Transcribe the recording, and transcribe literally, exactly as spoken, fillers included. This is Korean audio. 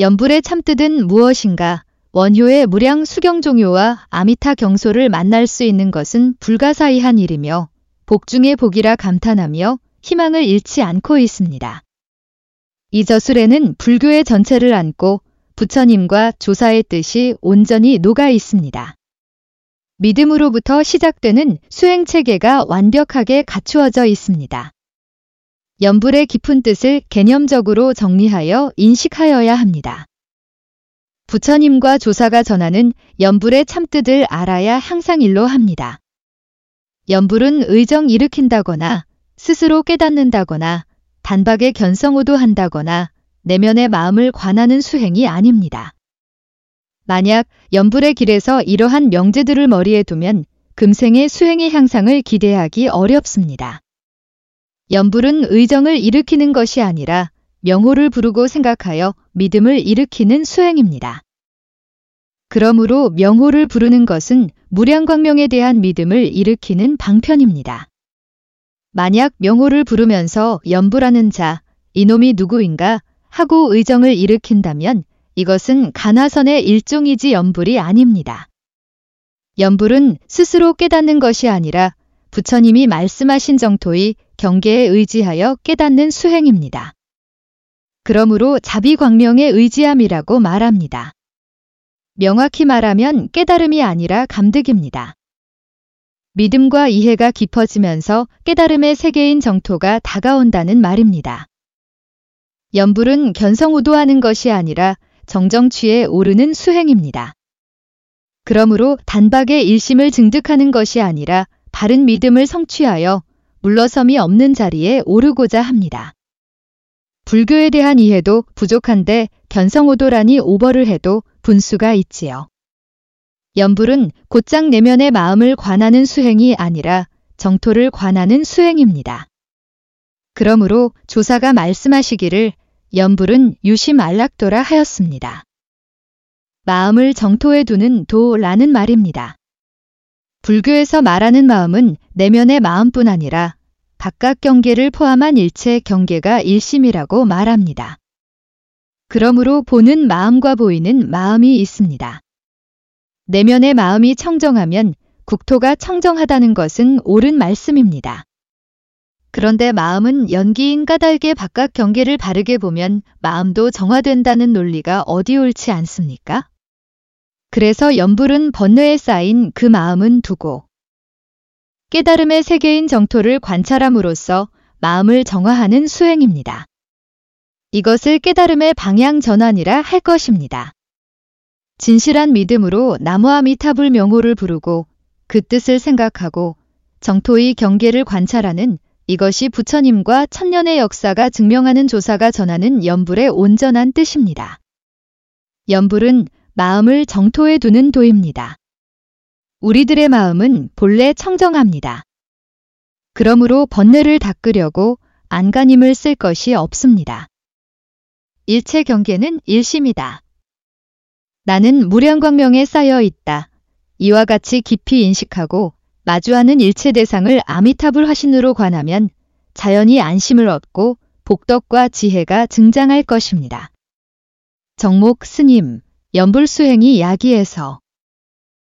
연불의 참뜻은 무엇인가? 원효의 무량 수경종효와 아미타 경소를 만날 수 있는 것은 불가사의한 일이며 복중의 복이라 감탄하며 희망을 잃지 않고 있습니다. 이 저술에는 불교의 전체를 안고 부처님과 조사의 뜻이 온전히 녹아 있습니다. 믿음으로부터 시작되는 수행체계가 완벽하게 갖추어져 있습니다. 연불의 깊은 뜻을 개념적으로 정리하여 인식하여야 합니다. 부처님과 조사가 전하는 연불의 참뜻을 알아야 항상 일로 합니다. 연불은 의정 일으킨다거나 스스로 깨닫는다거나 단박에 견성오도한다거나 내면의 마음을 관하는 수행이 아닙니다. 만약 연불의 길에서 이러한 명제들을 머리에 두면 금생의 수행의 향상을 기대하기 어렵습니다. 연불은 의정을 일으키는 것이 아니라 명호를 부르고 생각하여 믿음을 일으키는 수행입니다. 그러므로 명호를 부르는 것은 무량광명에 대한 믿음을 일으키는 방편입니다. 만약 명호를 부르면서 연불하는 자, 이놈이 누구인가 하고 의정을 일으킨다면 이것은 가나선의 일종이지 연불이 아닙니다. 연불은 스스로 깨닫는 것이 아니라 부처님이 말씀하신 정토의 경계에 의지하여 깨닫는 수행입니다. 그러므로 자비광명에 의지함이라고 말합니다. 명확히 말하면 깨달음이 아니라 감득입니다. 믿음과 이해가 깊어지면서 깨달음의 세계인 정토가 다가온다는 말입니다. 연불은 견성오도하는 것이 아니라 정정취에 오르는 수행입니다. 그러므로 단박에 일심을 증득하는 것이 아니라 바른 믿음을 성취하여 물러섬이 없는 자리에 오르고자 합니다. 불교에 대한 이해도 부족한데 견성오도라니 오버를 해도 분수가 있지요. 연불은 곧장 내면의 마음을 관하는 수행이 아니라 정토를 관하는 수행입니다. 그러므로 조사가 말씀하시기를 연불은 유심 안락도라 하였습니다. 마음을 정토에 두는 도라는 말입니다. 불교에서 말하는 마음은 내면의 마음뿐 아니라 바깥 경계를 포함한 일체 경계가 일심이라고 말합니다. 그러므로 보는 마음과 보이는 마음이 있습니다. 내면의 마음이 청정하면 국토가 청정하다는 것은 옳은 말씀입니다. 그런데 마음은 연기인 까닭의 바깥 경계를 바르게 보면 마음도 정화된다는 논리가 어디 옳지 않습니까? 그래서 연불은 번뇌에 쌓인 그 마음은 두고 깨달음의 세계인 정토를 관찰함으로써 마음을 정화하는 수행입니다. 이것을 깨달음의 방향 전환이라 할 것입니다. 진실한 믿음으로 나무아미타불 명호를 부르고 그 뜻을 생각하고 정토의 경계를 관찰하는 이것이 부처님과 천년의 역사가 증명하는 조사가 전하는 연불의 온전한 뜻입니다. 연불은 마음을 정토에 두는 도입니다. 우리들의 마음은 본래 청정합니다. 그러므로 번뇌를 닦으려고 안간힘을 쓸 것이 없습니다. 일체 경계는 일심이다. 나는 무량광명에 쌓여 있다. 이와 같이 깊이 인식하고 마주하는 일체 대상을 아미타불 화신으로 관하면 자연히 안심을 얻고 복덕과 지혜가 증장할 것입니다. 정목 스님, 연불수행이 야기에서